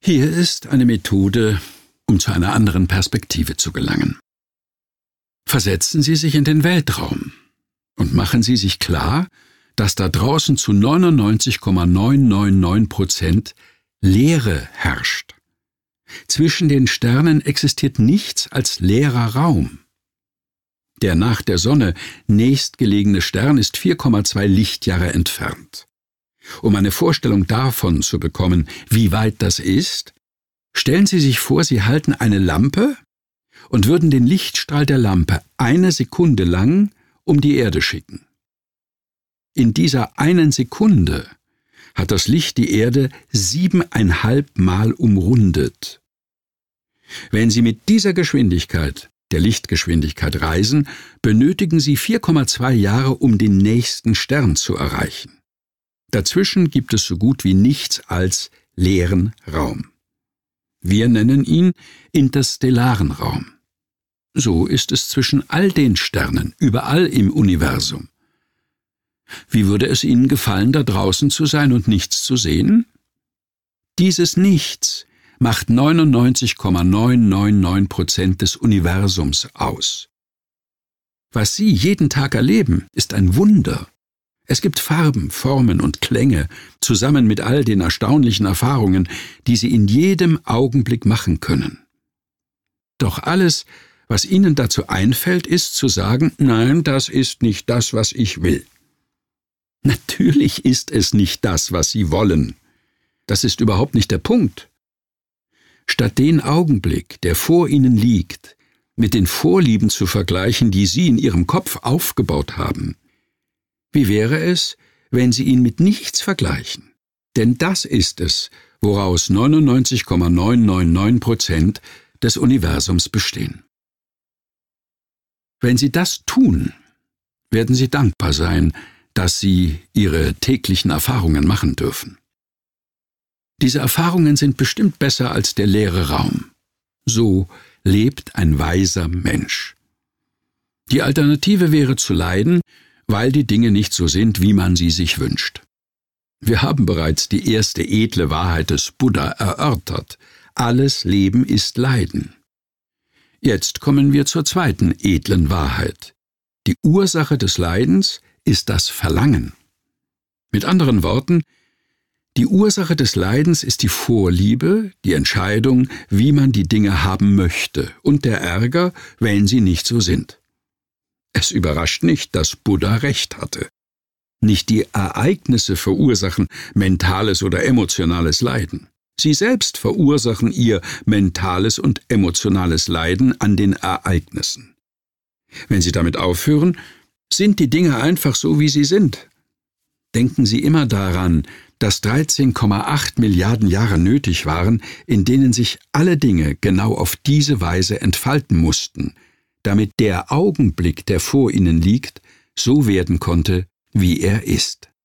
Hier ist eine Methode, um zu einer anderen Perspektive zu gelangen. Versetzen Sie sich in den Weltraum und machen Sie sich klar, dass da draußen zu 99,999% Leere herrscht. Zwischen den Sternen existiert nichts als leerer Raum. Der nach der Sonne nächstgelegene Stern ist 4,2 Lichtjahre entfernt. Um eine Vorstellung davon zu bekommen, wie weit das ist, stellen Sie sich vor, Sie halten eine Lampe und würden den Lichtstrahl der Lampe 1 Sekunde lang um die Erde schicken. In dieser 1 Sekunde hat das Licht die Erde 7,5 Mal umrundet. Wenn Sie mit dieser Geschwindigkeit, der Lichtgeschwindigkeit, reisen, benötigen Sie 4,2 Jahre, um den nächsten Stern zu erreichen. Dazwischen gibt es so gut wie nichts als leeren Raum. Wir nennen ihn interstellaren Raum. So ist es zwischen all den Sternen, überall im Universum. Wie würde es Ihnen gefallen, da draußen zu sein und nichts zu sehen? Dieses Nichts macht 99,999% des Universums aus. Was Sie jeden Tag erleben, ist ein Wunder. Es gibt Farben, Formen und Klänge, zusammen mit all den erstaunlichen Erfahrungen, die Sie in jedem Augenblick machen können. Doch alles, was Ihnen dazu einfällt, ist zu sagen, nein, das ist nicht das, was ich will. Natürlich ist es nicht das, was Sie wollen. Das ist überhaupt nicht der Punkt. Statt den Augenblick, der vor Ihnen liegt, mit den Vorlieben zu vergleichen, die Sie in Ihrem Kopf aufgebaut haben, wie wäre es, wenn Sie ihn mit nichts vergleichen? Denn das ist es, woraus 99,999% des Universums bestehen. Wenn Sie das tun, werden Sie dankbar sein, dass Sie Ihre täglichen Erfahrungen machen dürfen. Diese Erfahrungen sind bestimmt besser als der leere Raum. So lebt ein weiser Mensch. Die Alternative wäre zu leiden, weil die Dinge nicht so sind, wie man sie sich wünscht. Wir haben bereits die erste edle Wahrheit des Buddha erörtert. Alles Leben ist Leiden. Jetzt kommen wir zur zweiten edlen Wahrheit. Die Ursache des Leidens ist das Verlangen. Mit anderen Worten, die Ursache des Leidens ist die Vorliebe, die Entscheidung, wie man die Dinge haben möchte, und der Ärger, wenn sie nicht so sind. Es überrascht nicht, dass Buddha recht hatte. Nicht die Ereignisse verursachen mentales oder emotionales Leiden. Sie selbst verursachen ihr mentales und emotionales Leiden an den Ereignissen. Wenn Sie damit aufhören, sind die Dinge einfach so, wie sie sind. Denken Sie immer daran, dass 13,8 Milliarden Jahre nötig waren, in denen sich alle Dinge genau auf diese Weise entfalten mussten, damit der Augenblick, der vor Ihnen liegt, so werden konnte, wie er ist.